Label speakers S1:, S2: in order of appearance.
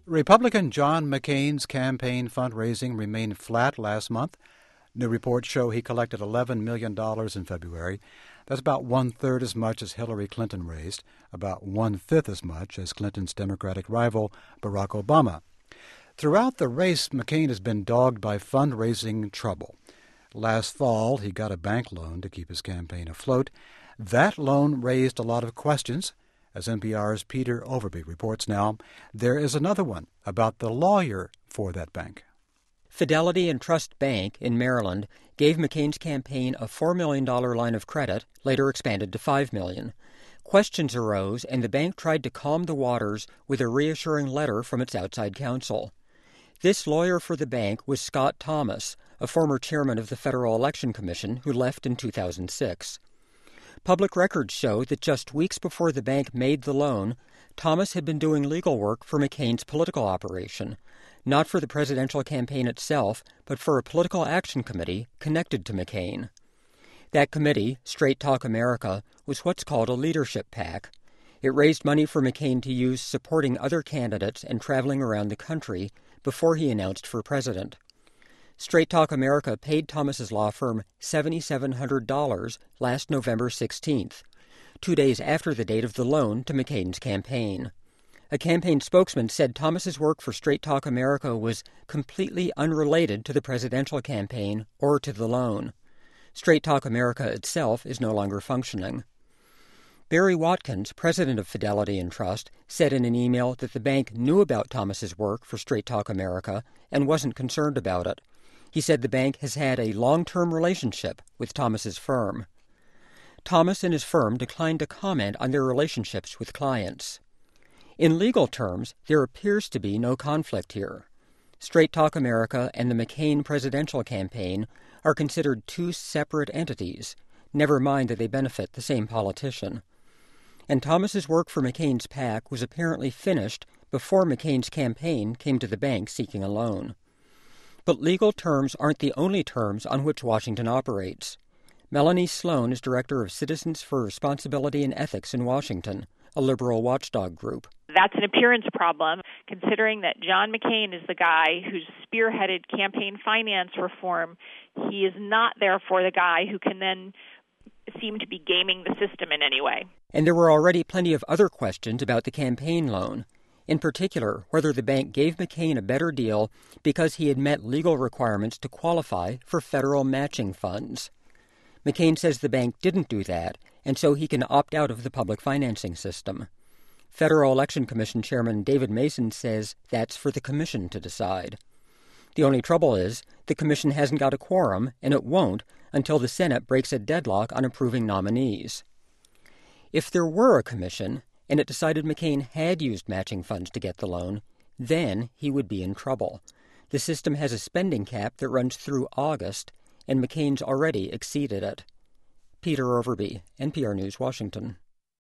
S1: Republican John McCain's campaign fundraising remained flat last month. New reports show he collected $11 million in February. That's about one-third as much as Hillary Clinton raised, about one-fifth as much as Clinton's Democratic rival Barack Obama. Throughout the race, McCain has been dogged by fundraising trouble. Last fall, he got a bank loan to keep his campaign afloat. That loan raised a lot of questions. As NPR's Peter Overby reports now, there is another one about the lawyer for that bank.
S2: Fidelity and Trust Bank in Maryland gave McCain's campaign a $4 million line of credit, later expanded to $5 million. Questions arose, and the bank tried to calm the waters with a reassuring letter from its outside counsel. This lawyer for the bank was Scott Thomas, a former chairman of the Federal Election Commission who left in 2006. Public records show that just weeks before the bank made the loan, Thomas had been doing legal work for McCain's political operation, not for the presidential campaign itself, but for a political action committee connected to McCain. That committee, Straight Talk America, was what's called a leadership PAC. It raised money for McCain to use supporting other candidates and traveling around the country before he announced for president. Straight Talk America paid Thomas's law firm $7,700 last November 16th, 2 days after the date of the loan to McCain's campaign. A campaign spokesman said Thomas's work for Straight Talk America was completely unrelated to the presidential campaign or to the loan. Straight Talk America itself is no longer functioning. Barry Watkins, president of Fidelity and Trust, said in an email that the bank knew about Thomas's work for Straight Talk America and wasn't concerned about it. He said the bank has had a long-term relationship with Thomas's firm. Thomas and his firm declined to comment on their relationships with clients. In legal terms, there appears to be no conflict here. Straight Talk America and the McCain presidential campaign are considered two separate entities, never mind that they benefit the same politician. And Thomas's work for McCain's PAC was apparently finished before McCain's campaign came to the bank seeking a loan. But legal terms aren't the only terms on which Washington operates. Melanie Sloan is director of Citizens for Responsibility and Ethics in Washington, a liberal watchdog group.
S3: That's an appearance problem, considering that John McCain is the guy who's spearheaded campaign finance reform. He is not, therefore, the guy who can then seem to be gaming the system in any way.
S2: And there were already plenty of other questions about the campaign loan. In particular, whether the bank gave McCain a better deal because he had met legal requirements to qualify for federal matching funds. McCain says the bank didn't do that, and so he can opt out of the public financing system. Federal Election Commission Chairman David Mason says that's for the commission to decide. The only trouble is the commission hasn't got a quorum, and it won't until the Senate breaks a deadlock on approving nominees. If there were a commission, and it decided McCain had used matching funds to get the loan, then he would be in trouble. The system has a spending cap that runs through August, and McCain's already exceeded it. Peter Overby, NPR News, Washington.